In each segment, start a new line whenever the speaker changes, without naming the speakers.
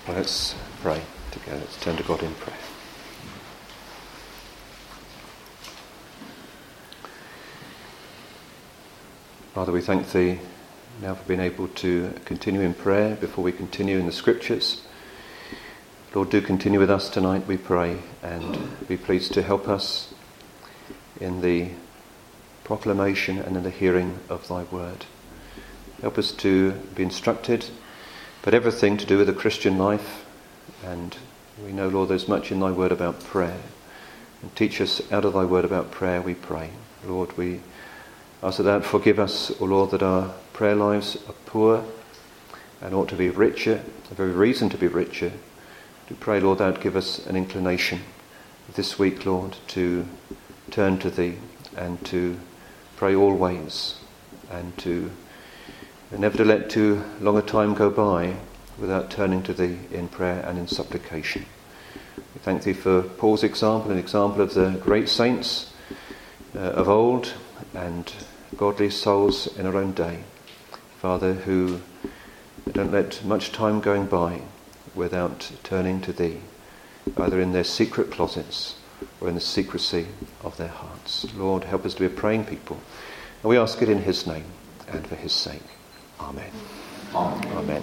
Well, let's pray together. Let's turn to God in prayer. Father, we thank Thee now for being able to continue in prayer before we continue in the Scriptures. Lord, do continue with us tonight, we pray, and be pleased to help us in the proclamation and in the hearing of Thy word. Help us to be instructed, but everything to do with the Christian life. And we know, Lord, there's much in Thy word about prayer. And teach us out of Thy word about prayer, we pray. Lord, we ask that forgive us, O Lord, that our prayer lives are poor and ought to be richer, the very reason to be richer. To pray, Lord, that give us an inclination this week, Lord, to turn to Thee and to pray always, and never to let too long a time go by without turning to Thee in prayer and in supplication. We thank Thee for Paul's example, an example of the great saints of old and godly souls in our own day, Father, who don't let much time going by without turning to Thee, either in their secret closets or in the secrecy of their hearts. Lord, help us to be a praying people. And we ask it in His name and for His sake. Amen.
Amen.
Amen.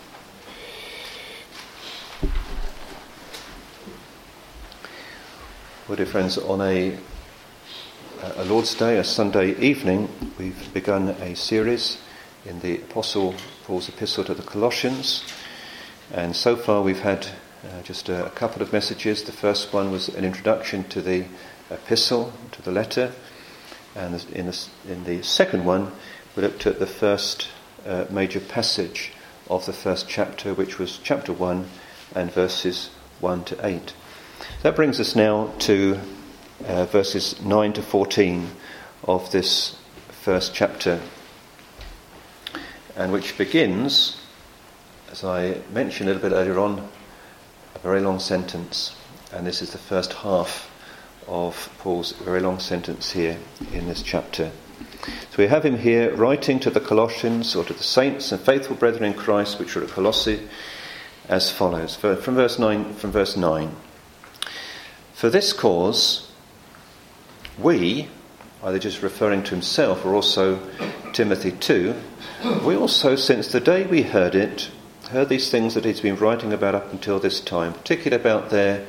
Well, dear friends, on a Lord's Day, a Sunday evening, we've begun a series in the Apostle Paul's epistle to the Colossians. And so far we've had just a couple of messages. The first one was an introduction to the epistle, to the letter. And in the second one, we looked at the first major passage of the first chapter, which was chapter 1 and verses 1 to 8. That brings us now to verses 9 to 14 of this first chapter, and which begins, as I mentioned a little bit earlier on, a very long sentence. And this is the first half of Paul's very long sentence here in this chapter. So we have him here writing to the Colossians, or to the saints and faithful brethren in Christ which are at Colossae, as follows, from verse 9. For this cause we, either just referring to himself or also Timothy too, we also, since the day we heard these things that he's been writing about up until this time, particularly about their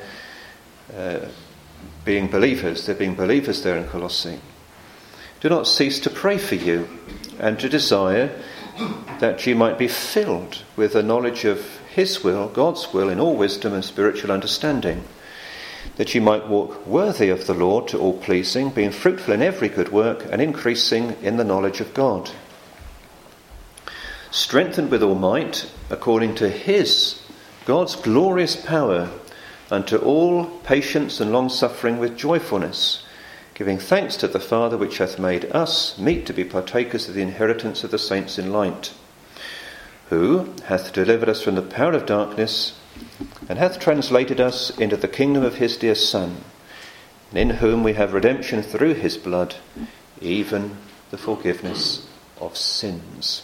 being believers. There being believers there in Colossae. Do not cease to pray for you and to desire that you might be filled with the knowledge of His will, God's will, in all wisdom and spiritual understanding, that you might walk worthy of the Lord, to all pleasing, being fruitful in every good work and increasing in the knowledge of God, strengthened with all might, according to His, God's glorious power, unto all patience and long-suffering with joyfulness, giving thanks to the Father which hath made us meet to be partakers of the inheritance of the saints in light, who hath delivered us from the power of darkness, and hath translated us into the kingdom of His dear Son, and in whom we have redemption through His blood, even the forgiveness of sins.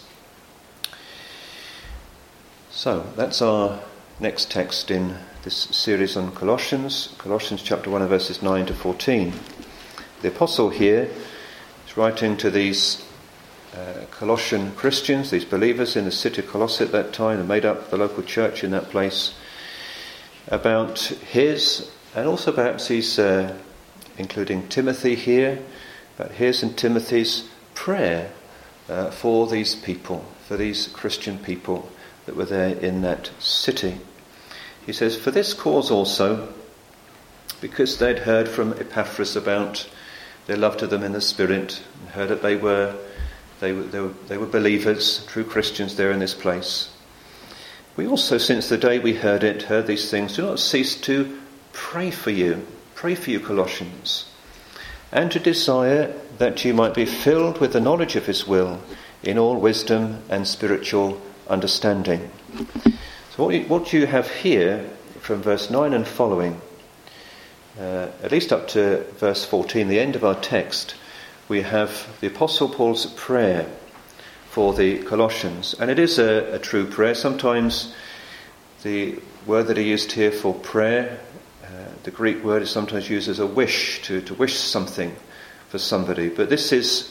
So, that's our next text in this series on Colossians chapter 1 and verses 9 to 14. The apostle here is writing to these Colossian Christians, these believers in the city of Colossae at that time, and made up the local church in that place, about his, and also perhaps he's including Timothy here, about his and Timothy's prayer for these people, for these Christian people that were there in that city. He says, for this cause also, because they'd heard from Epaphras about their love to them in the Spirit, and heard that they were believers, true Christians there in this place. We also, since the day we heard these things, do not cease to pray for you, Colossians, and to desire that you might be filled with the knowledge of His will in all wisdom and spiritual understanding. So what you have here from verse 9 and following, at least up to verse 14, the end of our text, we have the Apostle Paul's prayer for the Colossians. And it is a true prayer. Sometimes the word that he used here for prayer, the Greek word is sometimes used as a wish, to wish something for somebody. But this is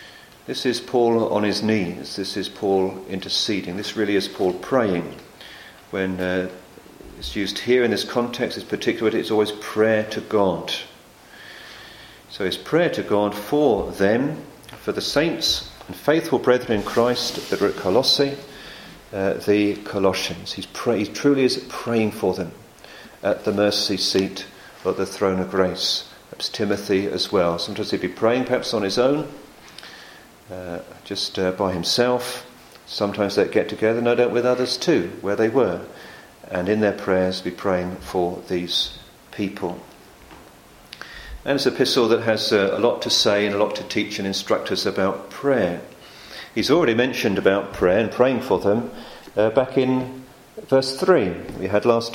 Paul on his knees. This is Paul interceding. This really is Paul praying. When it's used here in this context, this particular word, it's always prayer to God. So it's prayer to God for them, for the saints and faithful brethren in Christ that are at Colossae, the Colossians. He truly is praying for them at the mercy seat of the throne of grace. Perhaps Timothy as well. Sometimes he'd be praying perhaps on his own, just by himself. Sometimes they'd get together, no doubt with others too, where they were, and in their prayers be praying for these people. And it's an epistle that has a lot to say and a lot to teach and instruct us about prayer. He's already mentioned about prayer and praying for them back in verse 3 we had last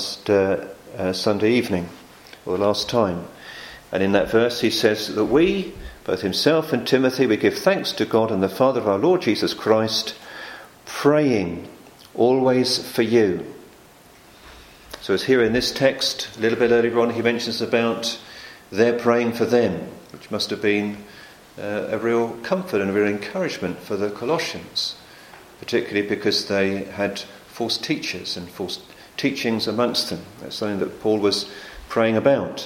Sunday evening, or last time. And in that verse he says that we, both himself and Timothy, we give thanks to God and the Father of our Lord Jesus Christ, praying always for you. So as here in this text, a little bit earlier on, he mentions about their praying for them, which must have been a real comfort and a real encouragement for the Colossians, particularly because they had false teachers and false teachings amongst them. That's something that Paul was praying about.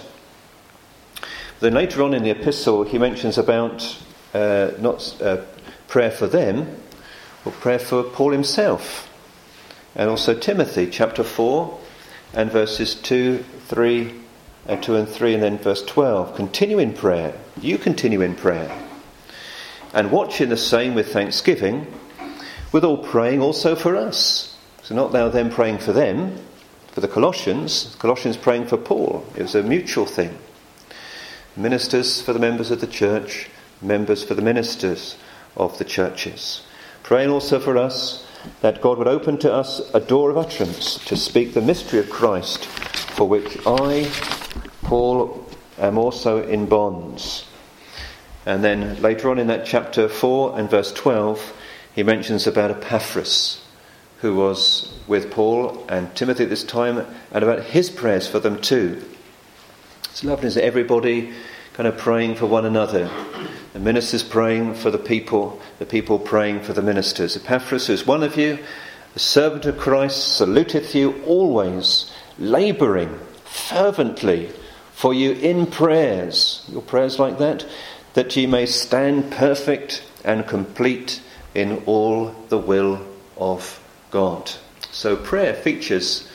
Then later on in the epistle, he mentions about not prayer for them, but prayer for Paul himself, and also Timothy, chapter 4, and verses 2 and 3, and then verse 12. Continue in prayer. You continue in prayer. And watch in the same with thanksgiving, with all praying also for us. So not now them praying for them, for the Colossians praying for Paul. It was a mutual thing. Ministers for the members of the church, members for the ministers of the churches. Praying also for us that God would open to us a door of utterance to speak the mystery of Christ, for which I, Paul, am also in bonds. And then later on in that chapter 4 and verse 12, he mentions about Epaphras, who was with Paul and Timothy at this time, and about his prayers for them too. It's lovely, isn't it? Everybody kind of praying for one another. The ministers praying for the people praying for the ministers. Epaphras, who is one of you, a servant of Christ, saluteth you always, labouring fervently for you in prayers. Your prayers like that ye may stand perfect and complete in all the will of God. So prayer features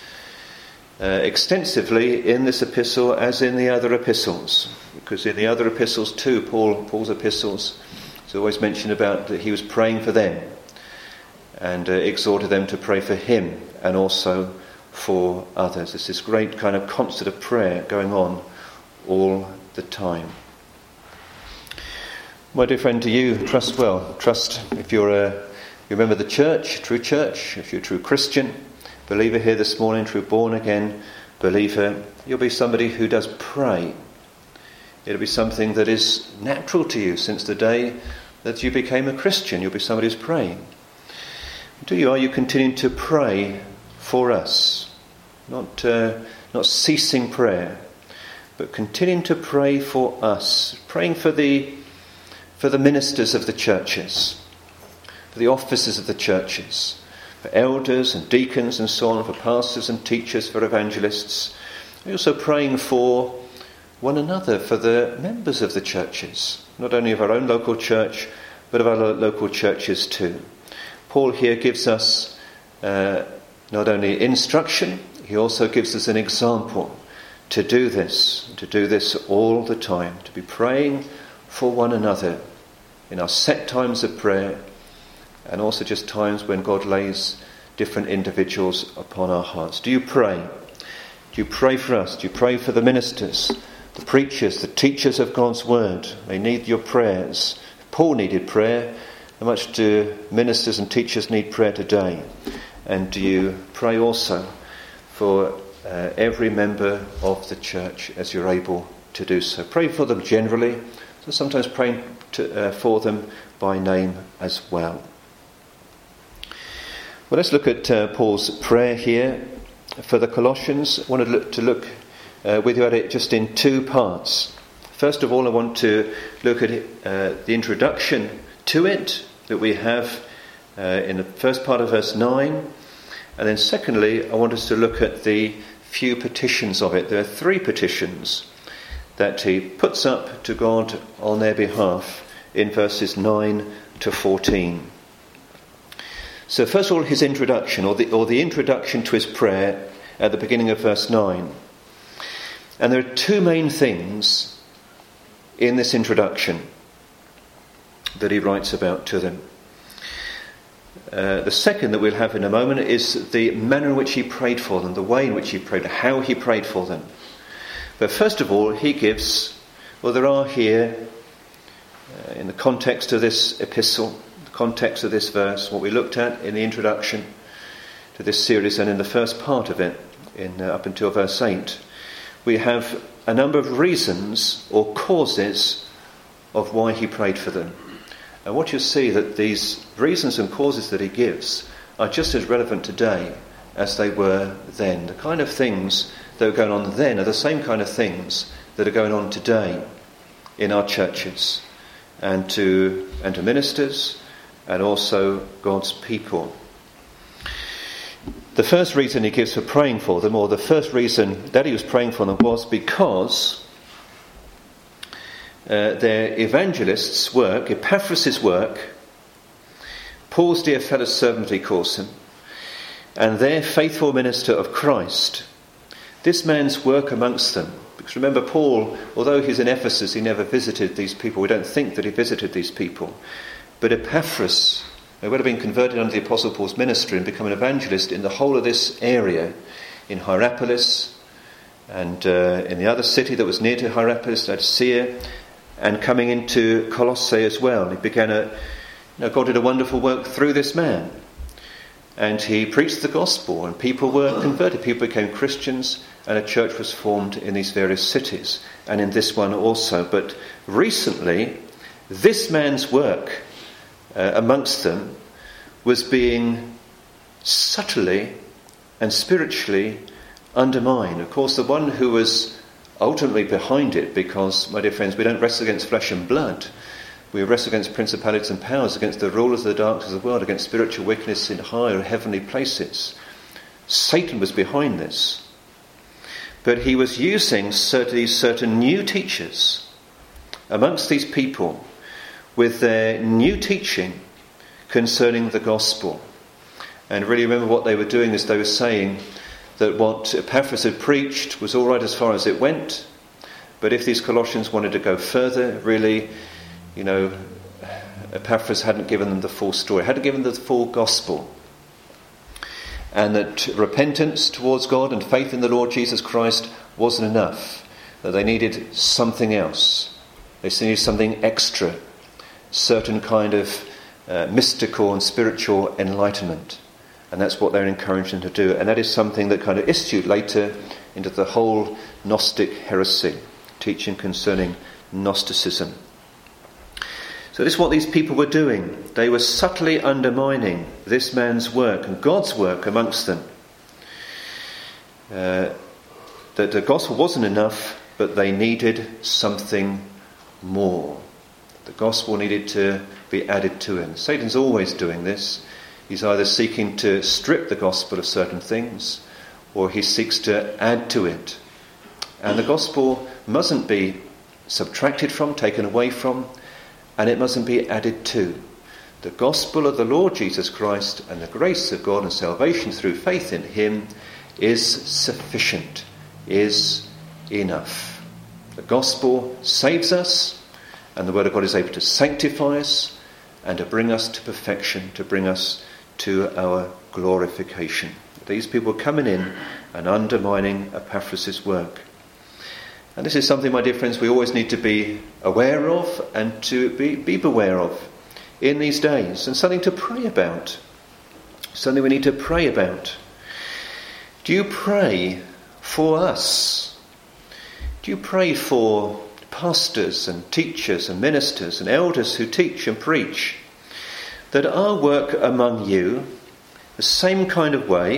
extensively in this epistle as in the other epistles, because in the other epistles too, Paul's epistles, it's always mentioned about that he was praying for them and exhorted them to pray for him and also for others. There's this great kind of concert of prayer going on all the time. My dear friend, do you trust well? Trust if you're you remember the church, true church, if you're a true Christian, believer here this morning, true born again believer, you'll be somebody who does pray. It'll be something that is natural to you since the day that you became a Christian. You'll be somebody who's praying. Are you continuing to pray for us? Not ceasing prayer, but continuing to pray for us, praying for the ministers of the churches, for the officers of the churches, for elders and deacons and so on, for pastors and teachers, for evangelists. We're also praying for one another, for the members of the churches, not only of our own local church, but of our local churches too. Paul here gives us not only instruction, he also gives us an example to do this all the time, to be praying for one another in our set times of prayer, and also just times when God lays different individuals upon our hearts. Do you pray? Do you pray for us? Do you pray for the ministers, the preachers, the teachers of God's word? They need your prayers. Paul needed prayer. How much do ministers and teachers need prayer today? And do you pray also for every member of the church as you're able to do so? Pray for them generally, so sometimes praying for them by name as well. Well, let's look at Paul's prayer here for the Colossians, I wanted to look with you at it just in two parts. First of all, I want to look at the introduction to it that we have in the first part of verse 9. And then secondly, I want us to look at the few petitions of it. There are three petitions that he puts up to God on their behalf in verses 9 to 14. So first of all, his introduction, or the introduction to his prayer at the beginning of verse 9. And there are two main things in this introduction that he writes about to them. The second that we'll have in a moment is the manner in which he prayed for them, the way in which he prayed, how he prayed for them. But first of all, he gives, there are here, in the context of this epistle, the context of this verse, what we looked at in the introduction to this series and in the first part of it, up until verse 8, we have a number of reasons or causes of why he prayed for them. And what you see that these reasons and causes that he gives are just as relevant today as they were then. The kind of things that were going on then are the same kind of things that are going on today in our churches and to ministers and also God's people. The first reason he gives for praying for them, or the first reason that he was praying for them, was because their evangelist's work, Epaphras' work, Paul's dear fellow servant he calls him, and their faithful minister of Christ, this man's work amongst them. Because remember, Paul, although he's in Ephesus, he never visited these people. We don't think that he visited these people. But Epaphras, he would have been converted under the Apostle Paul's ministry and become an evangelist in the whole of this area, in Hierapolis, and in the other city that was near to Hierapolis, Laodicea, and coming into Colossae as well. He began God did a wonderful work through this man. And he preached the gospel, and people were converted. People became Christians, and a church was formed in these various cities, and in this one also. But recently, this man's work amongst them was being subtly and spiritually undermined. Of course, the one who was ultimately behind it, because, my dear friends, we don't wrestle against flesh and blood. We wrestle against principalities and powers, against the rulers of the darkness of the world, against spiritual wickedness in higher heavenly places. Satan was behind this. But he was using certain new teachers amongst these people with their new teaching concerning the gospel. And really remember what they were doing is they were saying that what Epaphras had preached was all right as far as it went, but if these Colossians wanted to go further, really, Epaphras hadn't given them the full story, hadn't given them the full gospel. And that repentance towards God and faith in the Lord Jesus Christ wasn't enough, that they needed something else. They needed something extra, certain kind of mystical and spiritual enlightenment. And that's what they're encouraging to do. And that is something that kind of issued later into the whole Gnostic heresy, teaching concerning Gnosticism. So this is what these people were doing. They were subtly undermining this man's work and God's work amongst them. That the gospel wasn't enough, but they needed something more. The gospel needed to be added to it. Satan's always doing this. He's either seeking to strip the gospel of certain things, or he seeks to add to it. And the gospel mustn't be subtracted from, taken away from, and it mustn't be added to. The gospel of the Lord Jesus Christ and the grace of God and salvation through faith in him is sufficient, is enough. The gospel saves us, and the word of God is able to sanctify us and to bring us to perfection, to bring us to our glorification. These people coming in and undermining Epaphras' work. And this is something, my dear friends, we always need to be aware of and to be beware of in these days, and something to pray about. Something we need to pray about. Do you pray for us? Do you pray for pastors and teachers and ministers and elders who teach and preach, that our work among you, the same kind of way,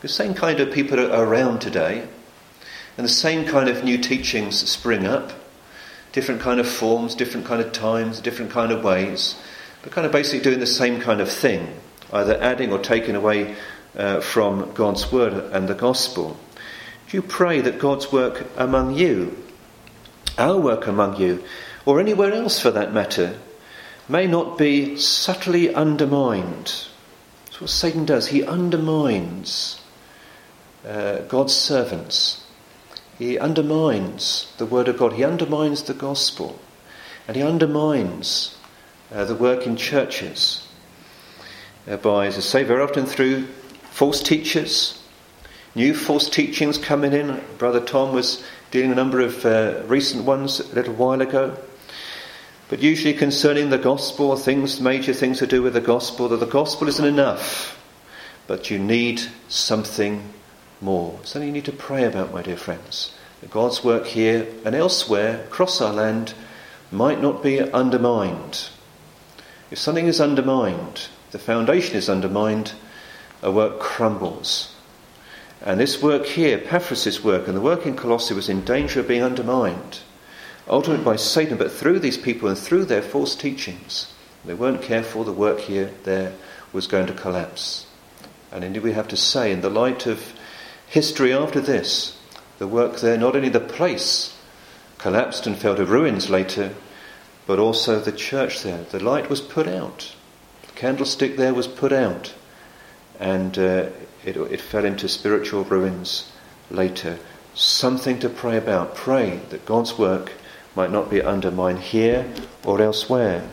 The same kind of people are around today, and the same kind of new teachings spring up, different kind of forms, different kind of times, different kind of ways, but kind of basically doing the same kind of thing, either adding or taking away from God's word and the gospel. Do you pray that God's work among you, our work among you, or anywhere else for that matter, may not be subtly undermined? That's what Satan does. He undermines God's servants. He undermines the word of God. He undermines the gospel. And he undermines the work in churches by, as I say, very often through false teachers, new false teachings coming in. Brother Tom was dealing with a number of recent ones a little while ago. But usually concerning the gospel, major things to do with the gospel, that the gospel isn't enough, but you need something more. Something you need to pray about, my dear friends. That God's work here and elsewhere across our land might not be undermined. If something is undermined, the foundation is undermined, a work crumbles. And this work here, Epaphras' work, and the work in Colossae was in danger of being undermined. Ultimately by Satan, but through these people and through their false teachings. They weren't careful, the work there was going to collapse. And indeed we have to say, in the light of history after this, the work there, not only the place collapsed and fell to ruins later, but also the church there. The light was put out. The candlestick there was put out. And it fell into spiritual ruins later. Something to pray about. Pray that God's work might not be undermined here or elsewhere.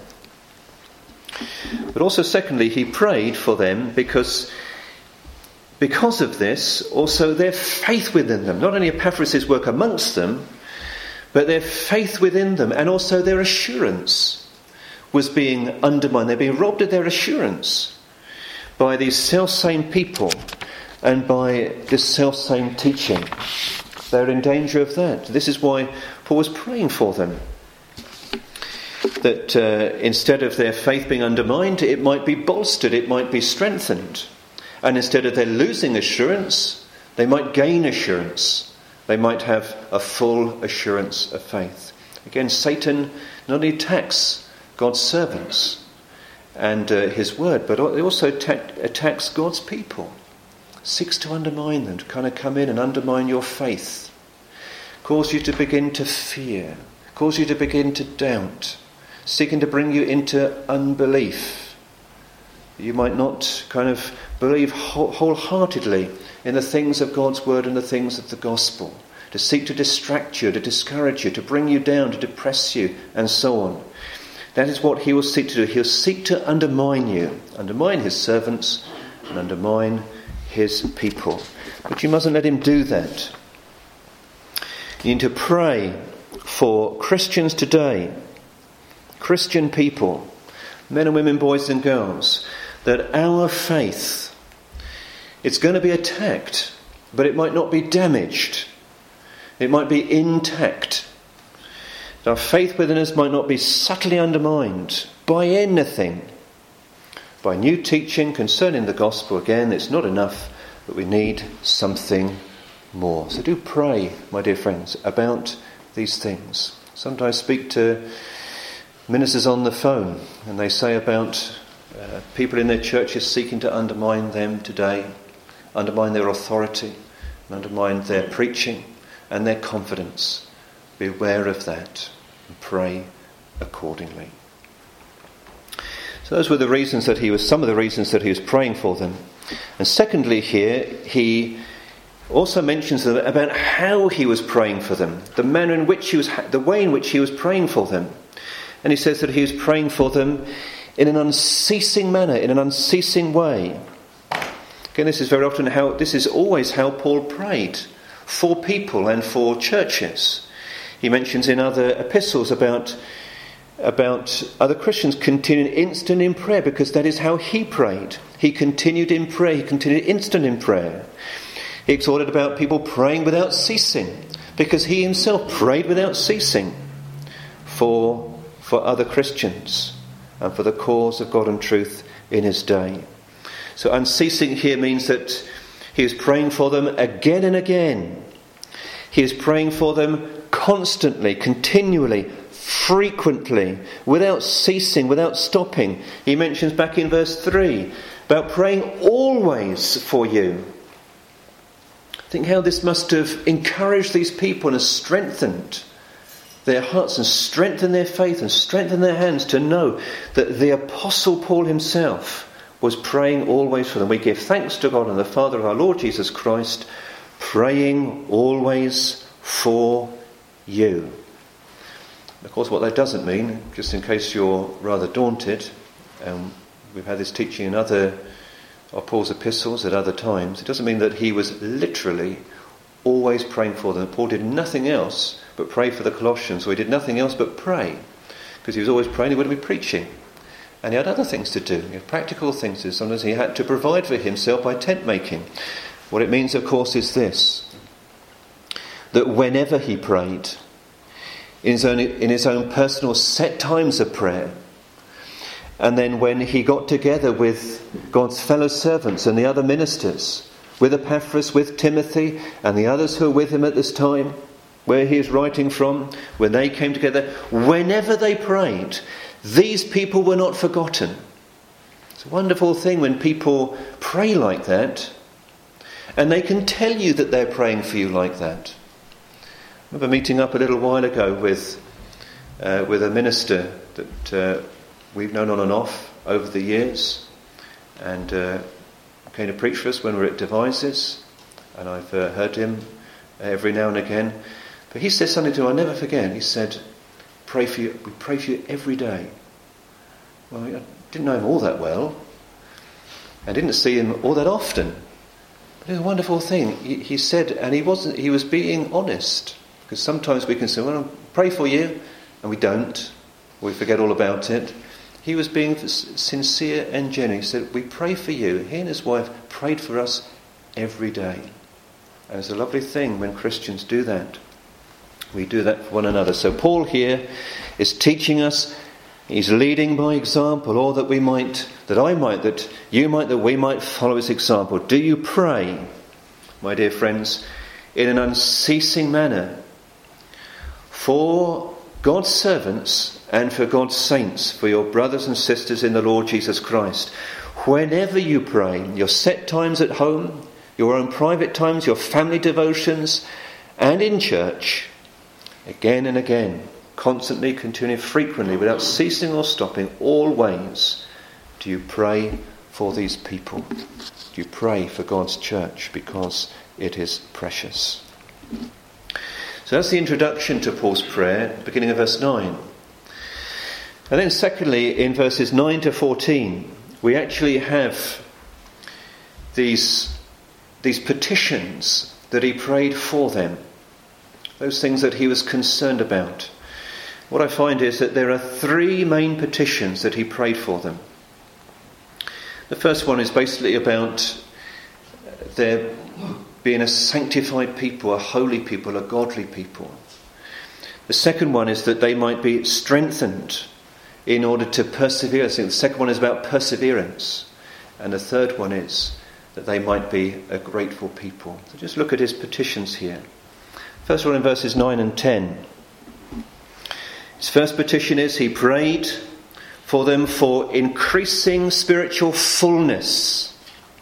But also secondly, he prayed for them because of this, also their faith within them. Not only Epaphras' work amongst them, but their faith within them and also their assurance was being undermined. They're being robbed of their assurance by these self-same people and by this self-same teaching. They're in danger of that. This is why Paul was praying for them. That instead of their faith being undermined, it might be bolstered, it might be strengthened. And instead of their losing assurance, they might gain assurance. They might have a full assurance of faith. Again, Satan not only attacks God's servants and his word, but he also attacks God's people. Seeks to undermine them, to kind of come in and undermine your faith. Cause you to begin to fear. Cause you to begin to doubt. Seeking to bring you into unbelief. You might not kind of believe wholeheartedly in the things of God's word and the things of the gospel. To seek to distract you, to discourage you, to bring you down, to depress you, and so on. That is what he will seek to do. He'll seek to undermine you, undermine his servants, and undermine his people. But you mustn't let him do that. You need to pray for Christians today, Christian people, men and women, boys and girls, that our faith, it's going to be attacked, but it might not be damaged. It might be intact. Our faith within us might not be subtly undermined by anything. By new teaching concerning the gospel, again, it's not enough, but we need something more. So do pray, my dear friends, about these things. Sometimes I speak to ministers on the phone, and they say about people in their churches seeking to undermine them today, undermine their authority, and undermine their preaching and their confidence. Beware of that and pray accordingly. So those were some of the reasons that he was praying for them. And secondly here, he also mentions about how he was praying for them, the way in which he was praying for them. And he says that he was praying for them in an unceasing manner, in an unceasing way. Again, this is always how Paul prayed for people and for churches. He mentions in other epistles about other Christians continuing instant in prayer, because that is how he prayed. He continued in prayer. He continued instant in prayer. He exhorted about people praying without ceasing, because he himself prayed without ceasing for other Christians and for the cause of God and truth in his day. So unceasing here means that He is praying for them again and again. He is praying for them constantly, continually, frequently, without ceasing, without stopping. He mentions back in verse 3 about praying always for you. Think how this must have encouraged these people and strengthened their hearts and strengthened their faith and strengthened their hands to know that the Apostle Paul himself was praying always for them. We give thanks to God and the Father of our Lord Jesus Christ, praying always for you. Of course, what that doesn't mean, just in case you're rather daunted, we've had this teaching in other of Paul's epistles at other times, it doesn't mean that he was literally always praying for them. Paul did nothing else but pray for the Colossians, or he did nothing else but pray, because he was always praying. He wouldn't be preaching, and he had other things to do. He had practical things to do. Sometimes he had to provide for himself by tent making. What it means, of course, is this: that whenever he prayed, in his own personal set times of prayer, and then when he got together with God's fellow servants and the other ministers, with Epaphras, with Timothy, and the others who were with him at this time, where he is writing from, when they came together, whenever they prayed, these people were not forgotten. It's a wonderful thing when people pray like that, and they can tell you that they're praying for you like that. I remember meeting up a little while ago with a minister that we've known on and off over the years, and came to preach for us when we were at Devizes, and I've heard him every now and again. But he said something to me I'll never forget. He said, "Pray for you. We pray for you every day." Well, I didn't know him all that well. I didn't see him all that often. But it was a wonderful thing. He said, and he was being honest. Because sometimes we can say, "Well, I'll pray for you," and we don't. We forget all about it. He was being sincere and genuine. He said, "We pray for you." He and his wife prayed for us every day. And it's a lovely thing when Christians do that. We do that for one another. So Paul here is teaching us, he's leading by example, or that we might, that I might, that you might, that we might follow his example. Do you pray, my dear friends, in an unceasing manner for God's servants and for God's saints, for your brothers and sisters in the Lord Jesus Christ? Whenever you pray, your set times at home, your own private times, your family devotions, and in church, again and again, constantly, continually, frequently, without ceasing or stopping, always, do you pray for these people? Do you pray for God's church, because it is precious? So that's the introduction to Paul's prayer, beginning of verse 9. And then secondly, in verses 9 to 14, we actually have these petitions that he prayed for them. Those things that he was concerned about. What I find is that there are three main petitions that he prayed for them. The first one is basically about their being a sanctified people, a holy people, a godly people. The second one is that they might be strengthened in order to persevere. I think the second one is about perseverance. And the third one is that they might be a grateful people. So just look at his petitions here. First one in verses 9 and 10. His first petition is he prayed for them for increasing spiritual fullness.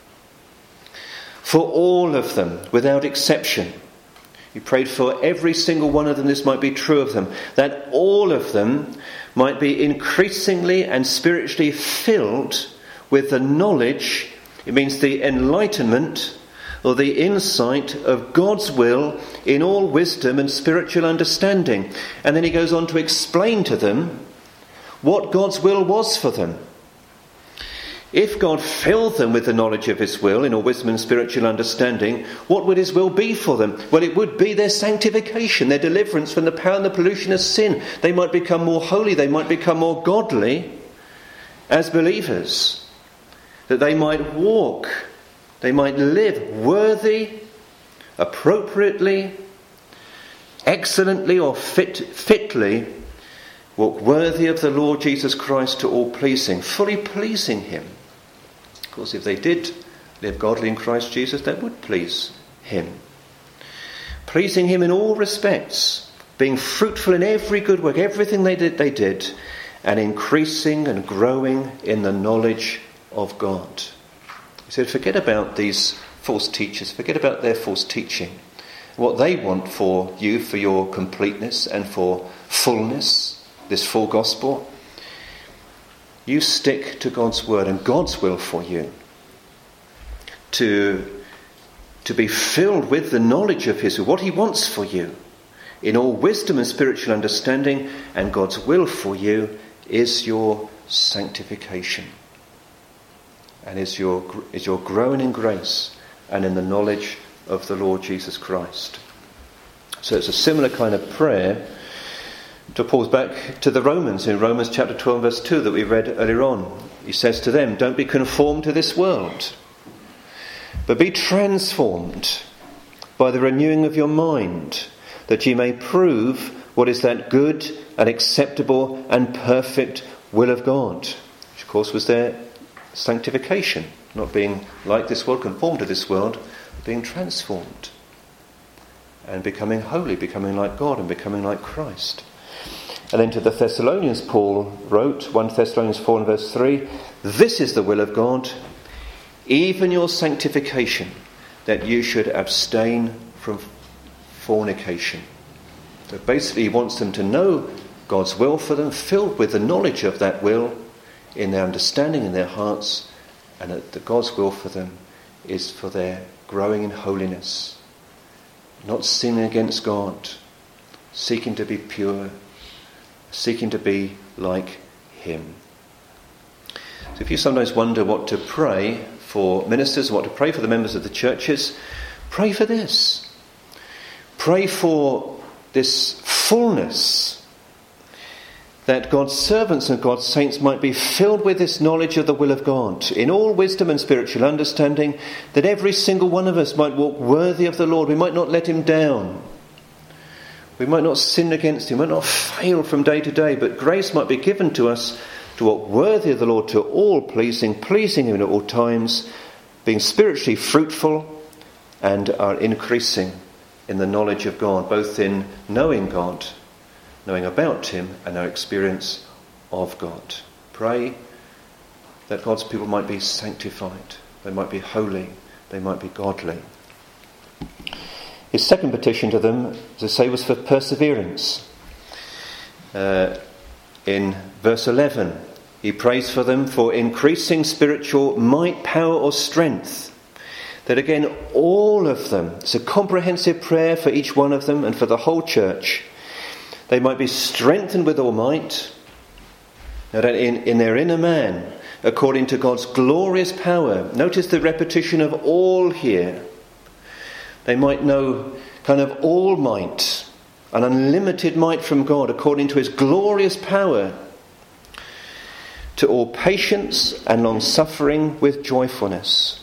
For all of them, without exception. He prayed for every single one of them, this might be true of them, that all of them might be increasingly and spiritually filled with the knowledge, it means the enlightenment or the insight of God's will in all wisdom and spiritual understanding. And then he goes on to explain to them what God's will was for them. If God filled them with the knowledge of his will in all wisdom and spiritual understanding, what would his will be for them? Well, it would be their sanctification, their deliverance from the power and the pollution of sin. They might become more holy, they might become more godly as believers. That they might walk, they might live worthy, appropriately, excellently or fitly, walk worthy of the Lord Jesus Christ to all pleasing, fully pleasing him. Of course, if they did live godly in Christ Jesus that would please him. Pleasing him in all respects, being fruitful in every good work, everything they did, and increasing and growing in the knowledge of God. He said, forget about these false teachers, forget about their false teaching. What they want for you, for your completeness and for fullness, this full gospel, you stick to God's word and God's will for you. To be filled with the knowledge of his will, what he wants for you, in all wisdom and spiritual understanding, and God's will for you is your sanctification. And is your growing in grace and in the knowledge of the Lord Jesus Christ. So it's a similar kind of prayer to pause back to the Romans in Romans chapter 12 verse 2 that we read earlier on. He says to them, don't be conformed to this world, but be transformed by the renewing of your mind, that ye may prove what is that good and acceptable and perfect will of God. Which of course was their sanctification, not being like this world, conformed to this world, but being transformed and becoming holy, becoming like God and becoming like Christ. And then to the Thessalonians, Paul wrote, 1 Thessalonians 4 and verse 3, this is the will of God, even your sanctification, that you should abstain from fornication. So basically he wants them to know God's will for them, filled with the knowledge of that will in their understanding, in their hearts, and that God's will for them is for their growing in holiness, not sinning against God, seeking to be pure, seeking to be like him. So if you sometimes wonder what to pray for ministers, what to pray for the members of the churches, pray for this. Pray for this fullness, that God's servants and God's saints might be filled with this knowledge of the will of God, in all wisdom and spiritual understanding, that every single one of us might walk worthy of the Lord. We might not let him down. We might not sin against him, might not fail from day to day, but grace might be given to us to walk worthy of the Lord, to all pleasing him at all times, being spiritually fruitful and are increasing in the knowledge of God, both in knowing God, knowing about him, and our experience of God. Pray that God's people might be sanctified, they might be holy, they might be godly. His second petition to them, as I say, was for perseverance. In verse 11, he prays for them for increasing spiritual might, power or strength. That again, all of them, it's a comprehensive prayer for each one of them and for the whole church. They might be strengthened with all might, in their inner man, according to God's glorious power. Notice the repetition of all here. They might know kind of all might, an unlimited might from God, according to his glorious power, to all patience and long-suffering with joyfulness.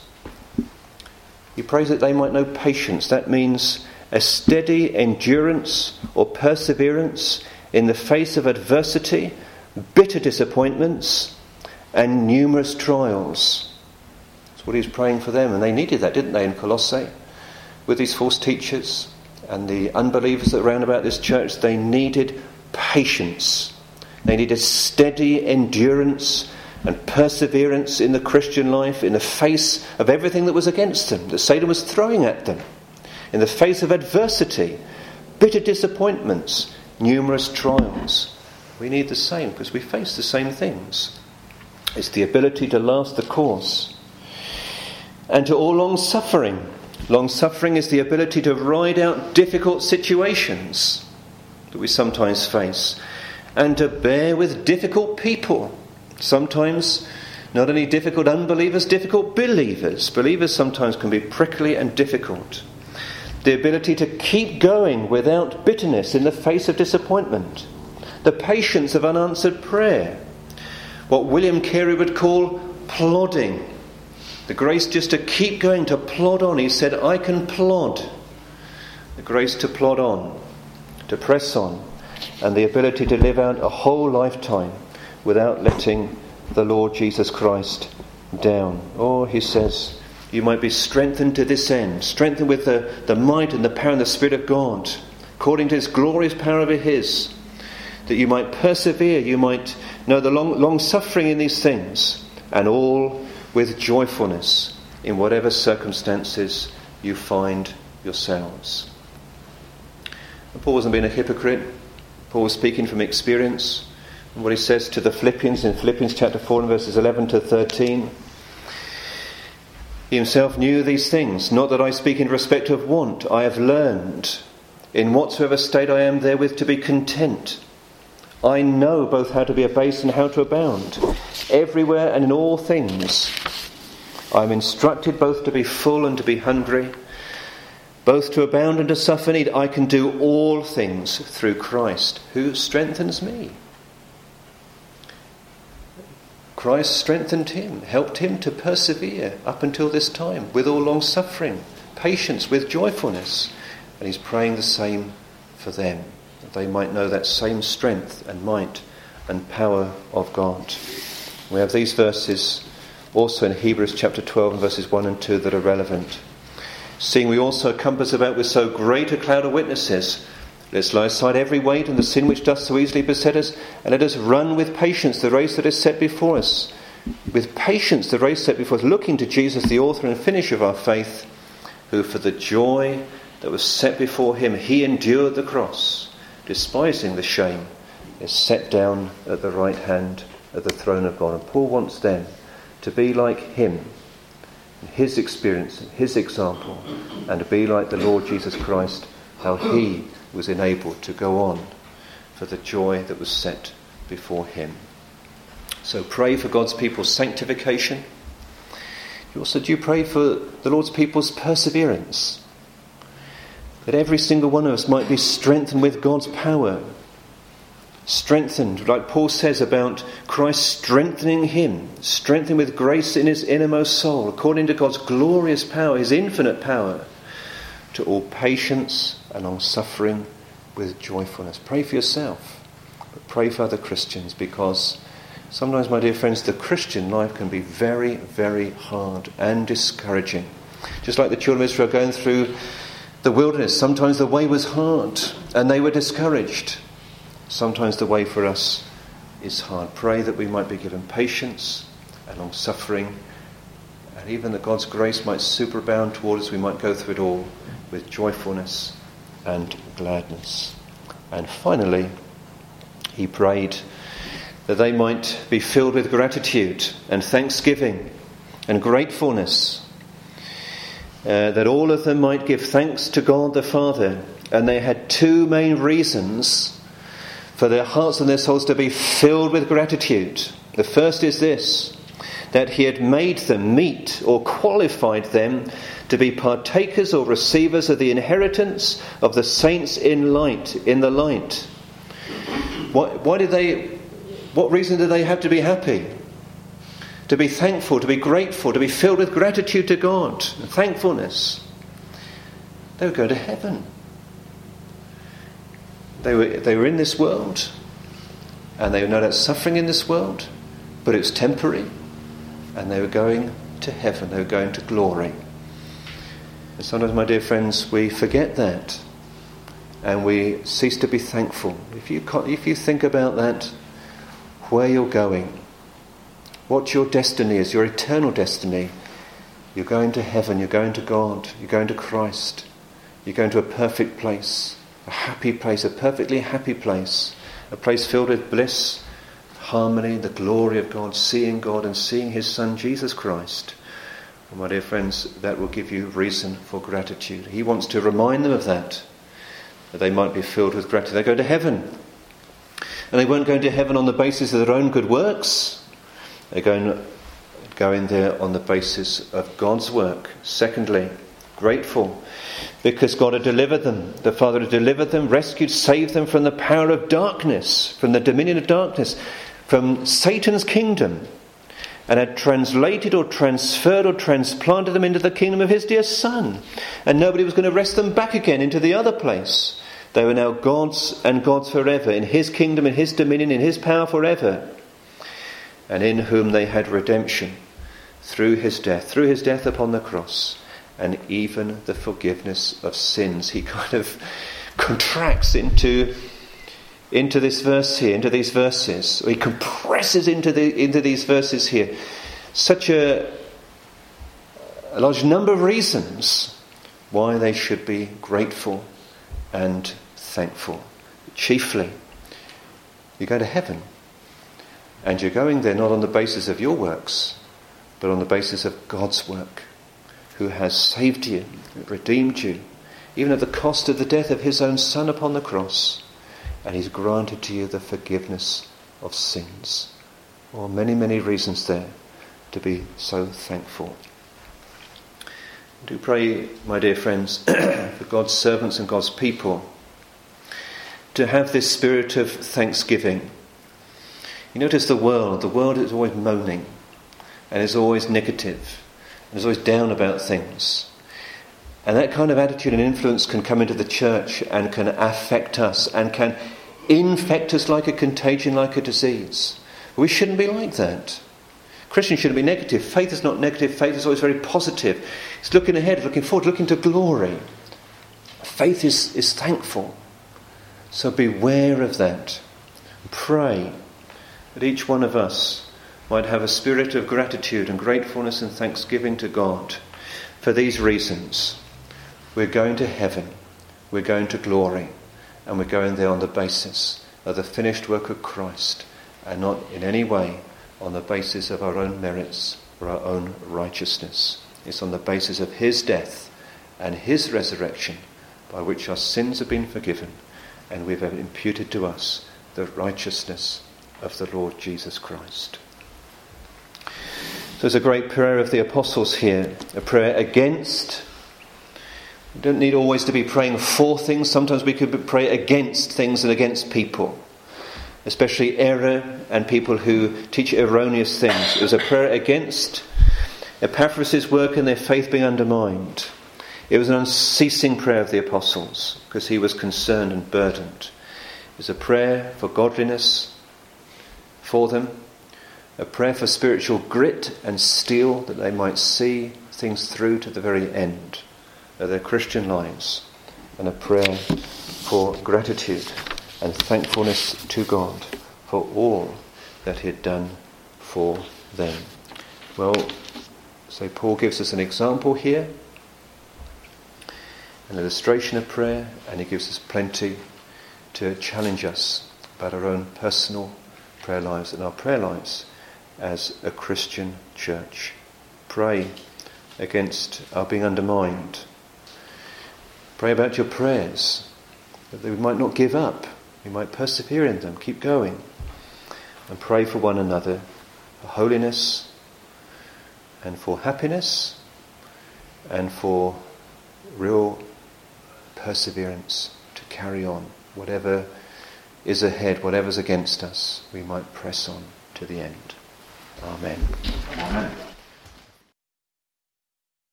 He prays that they might know patience. That means a steady endurance or perseverance in the face of adversity, bitter disappointments, and numerous trials. That's what he's praying for them, and they needed that, didn't they, in Colossae? With these false teachers and the unbelievers that round about this church, they needed patience. They needed steady endurance and perseverance in the Christian life in the face of everything that was against them, that Satan was throwing at them. In the face of adversity, bitter disappointments, numerous trials. We need the same because we face the same things. It's the ability to last the course. And to all long-suffering. Long-suffering is the ability to ride out difficult situations that we sometimes face, and to bear with difficult people. Sometimes not only difficult unbelievers, difficult believers. Believers sometimes can be prickly and difficult. The ability to keep going without bitterness in the face of disappointment. The patience of unanswered prayer. What William Carey would call plodding. The grace just to keep going, to plod on. He said, I can plod. The grace to plod on, to press on, and the ability to live out a whole lifetime without letting the Lord Jesus Christ down. Or, he says, you might be strengthened to this end, strengthened with the might and the power and the Spirit of God, according to his glorious power over his, that you might persevere, you might know the long suffering in these things, and all with joyfulness in whatever circumstances you find yourselves. And Paul wasn't being a hypocrite. Paul was speaking from experience. And what he says to the Philippians in Philippians chapter 4 and verses 11 to 13, he himself knew these things, not that I speak in respect of want. I have learned in whatsoever state I am therewith to be content. I know both how to be abased and how to abound. Everywhere and in all things I am instructed both to be full and to be hungry, both to abound and to suffer need. I can do all things through Christ who strengthens me. Christ strengthened him, helped him to persevere up until this time with all long suffering, patience, with joyfulness. And he's praying the same for them, that they might know that same strength and might and power of God. We have these verses also in Hebrews chapter 12 and verses 1 and 2 that are relevant. Seeing we also compass about with so great a cloud of witnesses, let's lay aside every weight and the sin which doth so easily beset us, and let us run with patience the race that is set before us. With patience the race set before us, looking to Jesus, the author and finisher of our faith, who for the joy that was set before him, he endured the cross, despising the shame, is set down at the right hand of the throne of God. And Paul wants them to be like him, in his experience, his example, and to be like the Lord Jesus Christ, how he was enabled to go on for the joy that was set before him. So pray for God's people's sanctification. Do you pray for the Lord's people's perseverance? That every single one of us might be strengthened with God's power. Strengthened, like Paul says about Christ strengthening him, strengthened with grace in his innermost soul, according to God's glorious power, his infinite power, to all patience and long suffering with joyfulness. Pray for yourself, but pray for other Christians, because sometimes, my dear friends, the Christian life can be very, very hard and discouraging. Just like the children of Israel going through the wilderness, sometimes the way was hard and they were discouraged. Sometimes the way for us is hard. Pray that we might be given patience and long suffering, and even that God's grace might superabound toward us. We might go through it all with joyfulness and gladness. And finally, he prayed that they might be filled with gratitude and thanksgiving and gratefulness, that all of them might give thanks to God the Father. And they had two main reasons for their hearts and their souls to be filled with gratitude. The first is this, that he had made them meet or qualified them to be partakers or receivers of the inheritance of the saints in the light. What reason did they have to be happy? To be thankful, to be grateful, to be filled with gratitude to God, and thankfulness. They were going to heaven. They were in this world, and they were no doubt suffering in this world, but it was temporary, and they were going to heaven, they were going to glory. And sometimes, my dear friends, we forget that, and we cease to be thankful. If you think about that, where you're going, what your destiny is, your eternal destiny, you're going to heaven, you're going to God, you're going to Christ, you're going to a perfect place. A happy place, a perfectly happy place, a place filled with bliss, harmony, the glory of God, seeing God and seeing his Son Jesus Christ. And my dear friends, that will give you reason for gratitude. He wants to remind them of that they might be filled with gratitude. They go to heaven. And they weren't going to heaven on the basis of their own good works. They're going there on the basis of God's work. Secondly, grateful because God had delivered them. The Father had delivered them, rescued, saved them from the power of darkness, from the dominion of darkness, from Satan's kingdom, and had translated or transferred or transplanted them into the kingdom of his dear Son. And nobody was going to wrest them back again into the other place. They were now God's and God's forever, in his kingdom, in his dominion, in his power forever, and in whom they had redemption through his death upon the cross, and even the forgiveness of sins. He kind of contracts into this verse here, into these verses. He compresses into these verses here such a large number of reasons why they should be grateful and thankful. Chiefly, you go to heaven, and you're going there not on the basis of your works, but on the basis of God's work, who has saved you, redeemed you, even at the cost of the death of his own Son upon the cross, and he's granted to you the forgiveness of sins. Well, many, many reasons there to be so thankful. Do pray, my dear friends, for God's servants and God's people to have this spirit of thanksgiving. You notice the world is always moaning and is always negative and is always down about things. And that kind of attitude and influence can come into the church and can affect us and can infect us like a contagion, like a disease. We shouldn't be like that. Christians shouldn't be negative. Faith is not negative. Faith is always very positive. It's looking ahead, looking forward, looking to glory. Faith is thankful. So beware of that. Pray that each one of us might have a spirit of gratitude and gratefulness and thanksgiving to God for these reasons. We're going to heaven, we're going to glory, and we're going there on the basis of the finished work of Christ, and not in any way on the basis of our own merits or our own righteousness. It's on the basis of his death and his resurrection, by which our sins have been forgiven, and we've imputed to us the righteousness of the Lord Jesus Christ. So it's a great prayer of the apostles here, a prayer against. We don't need always to be praying for things. Sometimes we could pray against things and against people, especially error and people who teach erroneous things. It was a prayer against Epaphras' work and their faith being undermined. It was an unceasing prayer of the apostles because he was concerned and burdened. It was a prayer for godliness for them, a prayer for spiritual grit and steel that they might see things through to the very end of their Christian lives, and a prayer for gratitude and thankfulness to God for all that he had done for them. Well, so Paul gives us an example here, an illustration of prayer, and he gives us plenty to challenge us about our own personal prayer lives and our prayer lives as a Christian church. Pray against our being undermined. Pray about your prayers, that we might not give up, we might persevere in them, keep going. And pray for one another, for holiness and for happiness and for real perseverance to carry on. Whatever is ahead, whatever's against us, we might press on to the end. Amen.
Amen.